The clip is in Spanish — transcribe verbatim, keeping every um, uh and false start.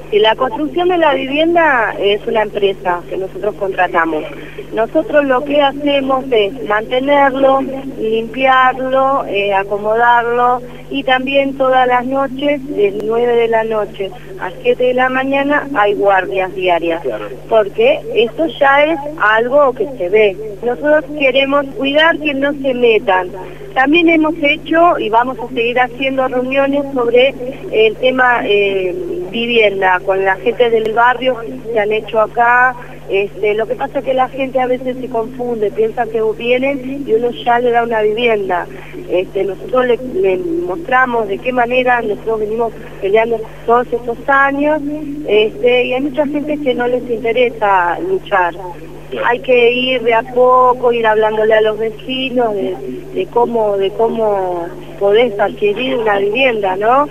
Y la construcción de la vivienda es una empresa que nosotros contratamos. Nosotros lo que hacemos es mantenerlo, limpiarlo, eh, acomodarlo y también todas las noches, de nueve de la noche a siete de la mañana, hay guardias diarias. Porque esto ya es algo que se ve. Nosotros queremos cuidar que no se metan. También hemos hecho y vamos a seguir haciendo reuniones sobre el tema eh, vivienda con la gente del barrio que se han hecho acá. Este, lo que pasa es que la gente a veces se confunde, piensa que vienen y uno ya le da una vivienda. Este, nosotros le, le mostramos de qué manera nosotros venimos peleando todos estos años, este, y hay mucha gente que no les interesa luchar. Hay que ir de a poco, ir hablándole a los vecinos de, de cómo de cómo podés adquirir una vivienda, ¿no?